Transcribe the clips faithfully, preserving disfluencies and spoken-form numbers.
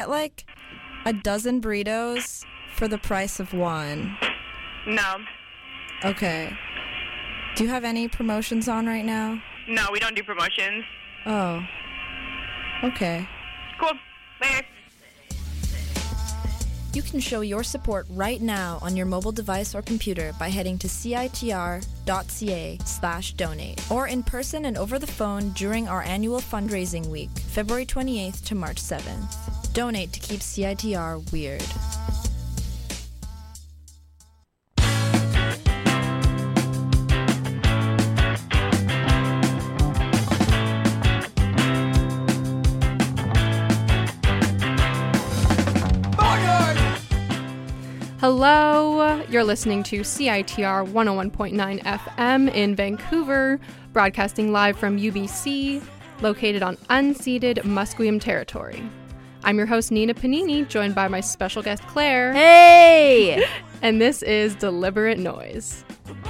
like a dozen burritos for the price of one. No. Okay. Do you have any promotions on right now? No, we don't do promotions. Oh. Okay. Cool. Later. You can show your support right now on your mobile device or computer by heading to citr.ca slash donate or in person and over the phone during our annual fundraising week, February twenty-eighth to March seventh. Donate to keep C I T R weird. Hello, you're listening to C I T R one oh one point nine F M in Vancouver, broadcasting live from U B C, located on unceded Musqueam territory. I'm your host, Nina Panini, joined by my special guest, Claire. Hey! And this is Deliberate Noise.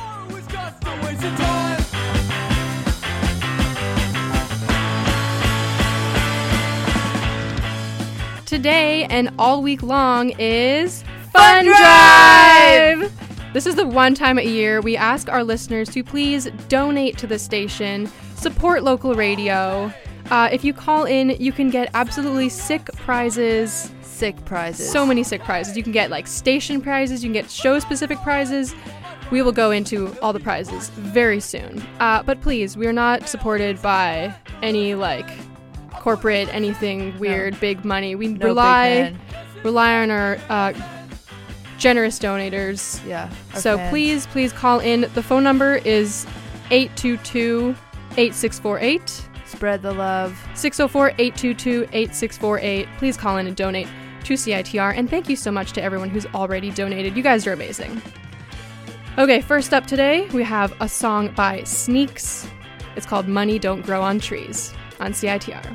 Today and all week long is Fun Drive! This is the one time a year we ask our listeners to please donate to the station, support local radio. Uh, if you call in, you can get absolutely sick prizes. Sick prizes. So many sick prizes. You can get like station prizes, you can get show-specific prizes. We will go into all the prizes very soon. Uh, but please, we are not supported by any like corporate, anything weird, no. big money. We no rely rely on our uh, generous donators. Yeah. So fans. please, please call in. The phone number is eight two two, eight six four eight. Spread the love. six oh four, eight two two, eight six four eight. Please call in and donate to C I T R. And thank you so much to everyone who's already donated. You guys are amazing. Okay, first up today, we have a song by Sneaks. It's called Money Don't Grow on Trees on C I T R.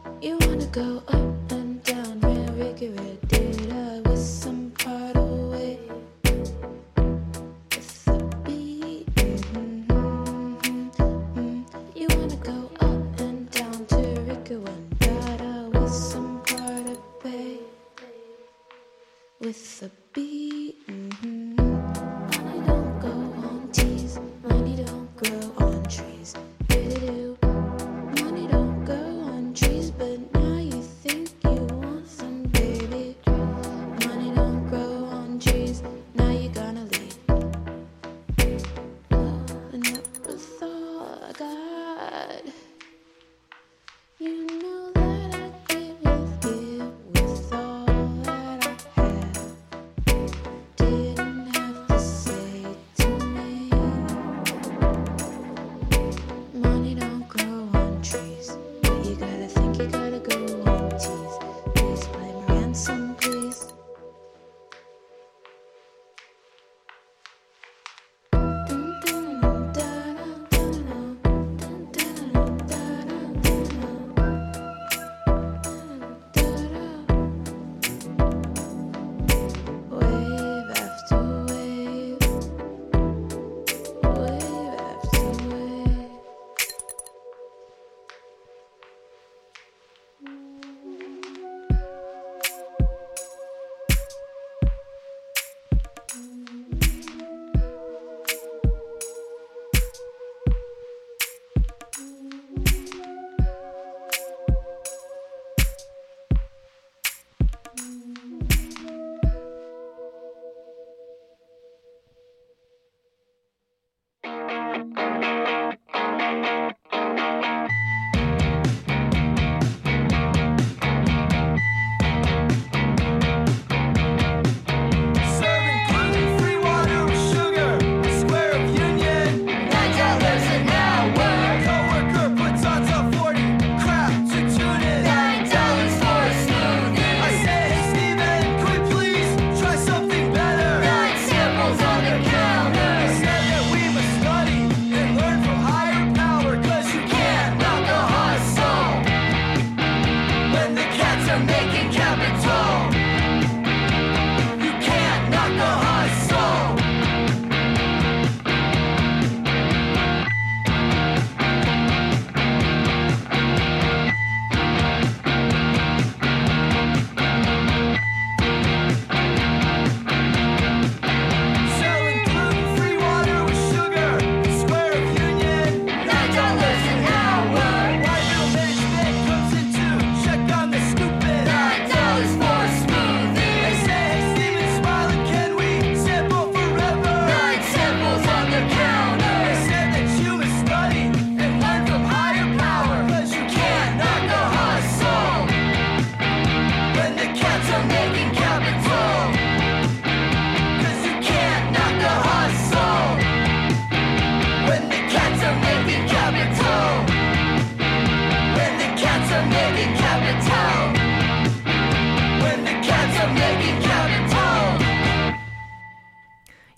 Go up and down, reinvigorate data with some part away.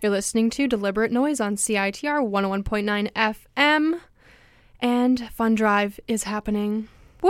You're listening to Deliberate Noise on C I T R one oh one point nine F M. And Fund Drive is happening. Woo!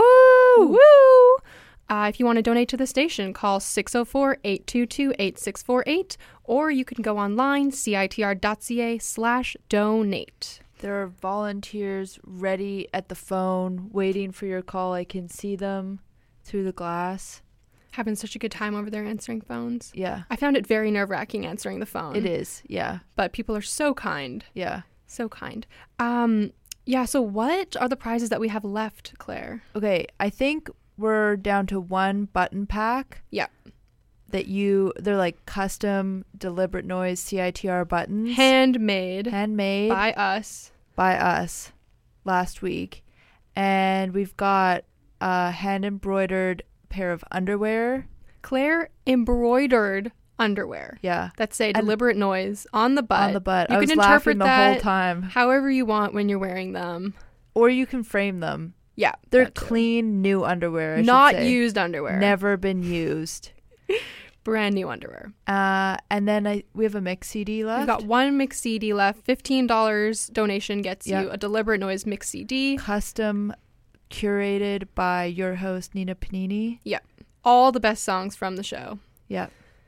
Woo! Uh, if you want to donate to the station, call six oh four, eight two two, eight six four eight, or you can go online, citr.ca slash donate. There are volunteers ready at the phone, waiting for your call. I can see them through the glass. Having such a good time over there answering phones. Yeah. I found it very nerve-wracking answering the phone. It is, yeah. But people are so kind. Yeah. So kind. Um, yeah, so what are the prizes that we have left, Claire? Okay, I think we're down to one button pack. Yeah. That you, they're like custom Deliberate Noise C I T R buttons. Handmade. Handmade. By us. By us last week. And we've got a hand embroidered pair of underwear. Claire embroidered underwear. Yeah. That say And Deliberate Noise on the butt. On the butt. You I can was interpret laughing the that whole time. however you want when you're wearing them. Or you can frame them. Yeah. They're that too. clean, new underwear. I Not should say. used underwear. Never been used. Brand new underwear. Uh, and then I we have a mix C D left. We've got one mix C D left. fifteen dollars donation gets Yep. you a Deliberate Noise mix C D. Custom curated by your host, Nina Panini. Yeah. All the best songs from the show. Yeah.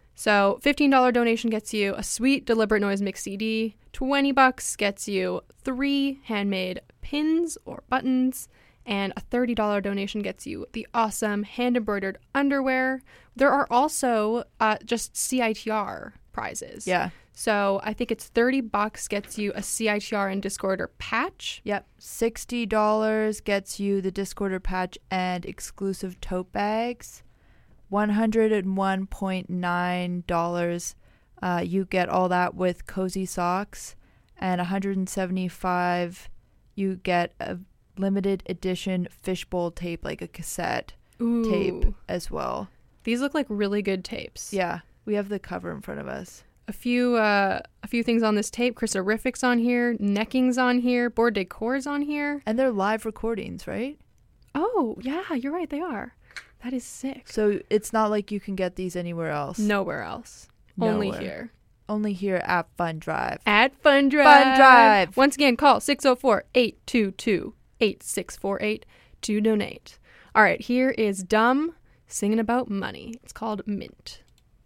So fifteen dollars donation gets you a sweet Deliberate Noise mix C D. twenty bucks gets you three handmade pins or buttons. And a thirty dollars donation gets you the awesome hand-embroidered underwear. There are also uh, just C I T R prizes. Yeah. So I think it's thirty bucks gets you a C I T R and Discorder patch. Yep. sixty dollars gets you the Discorder patch and exclusive tote bags. one hundred one point nine dollars uh, you get all that with cozy socks. And one hundred seventy-five dollars you get a limited edition fishbowl tape, like a cassette Ooh. tape as well. These look like really good tapes. Yeah. We have the cover in front of us. A few uh, a few things on this tape. Chrisorific's on here. Necking's on here. Board Decor's on here. And they're live recordings, right? Oh, yeah, you're right. They are. That is sick. So it's not like you can get these anywhere else. Nowhere else. Only Nowhere. here. Only here at Fund Drive. At Fund Drive. Fund Drive. Once again, call six oh four, eight two two, eight six four eight to donate. All right, here is Dumb singing about money. It's called Mint.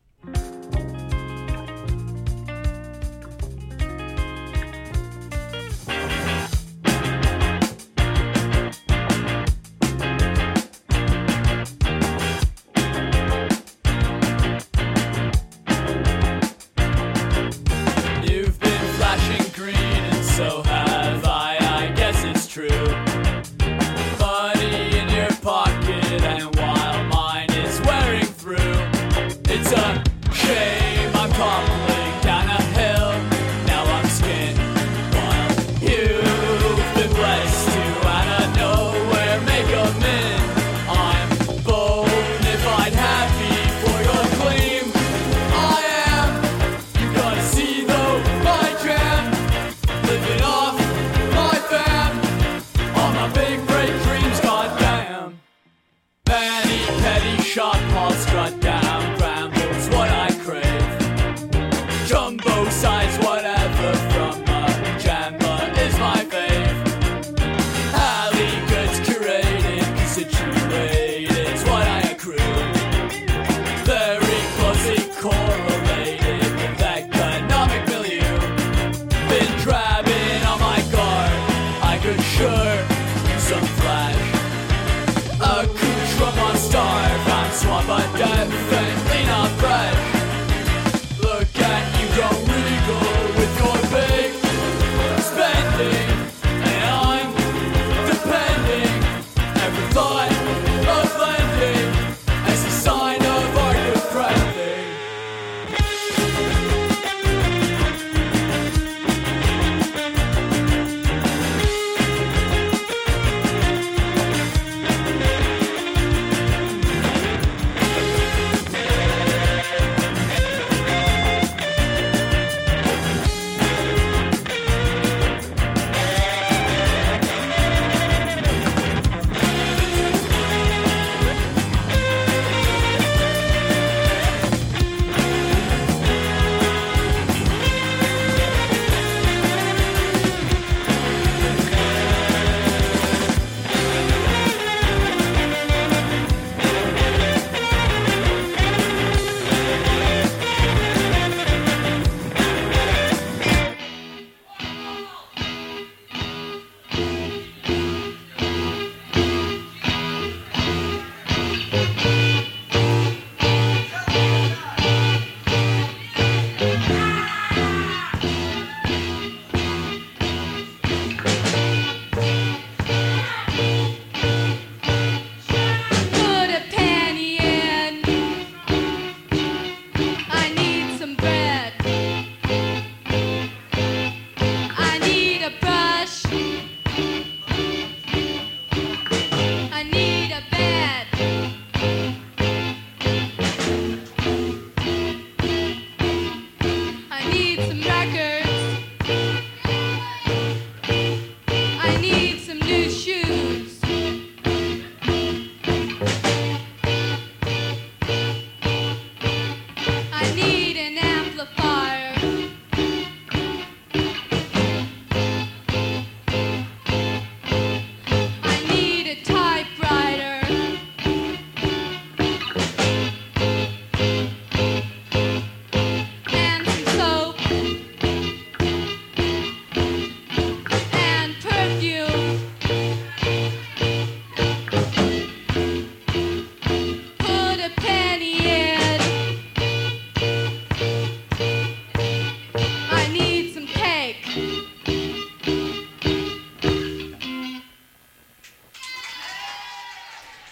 You've been flashing green and so have I, I guess it's true. Money in your pocket and while mine is wearing through. It's a shame.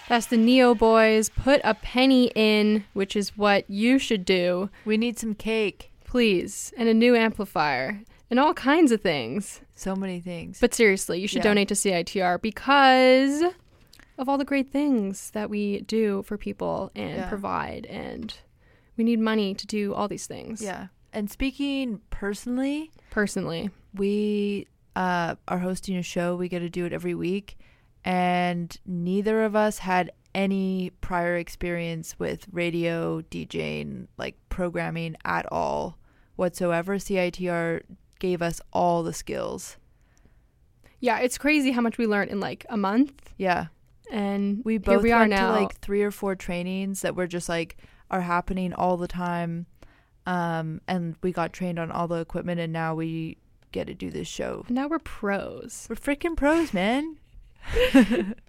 That's the Neo Boys. Put a penny in, which is what you should do. We need some cake. Please. And a new amplifier. And all kinds of things. So many things. But seriously, you should Yeah. donate to C I T R because of all the great things that we do for people and Yeah. provide. And we need money to do all these things. Yeah. And speaking personally, Personally. we uh, are hosting a show. We get to do it every week. And neither of us had any prior experience with radio, DJing, like programming at all whatsoever. C I T R gave us all the skills. Yeah, it's crazy how much we learned in like a month. Yeah. And We here both we are went now. to like three or four trainings that were just like are happening all the time. Um, and we got trained on all the equipment, and now we get to do this show. And now we're pros. We're freaking pros, man.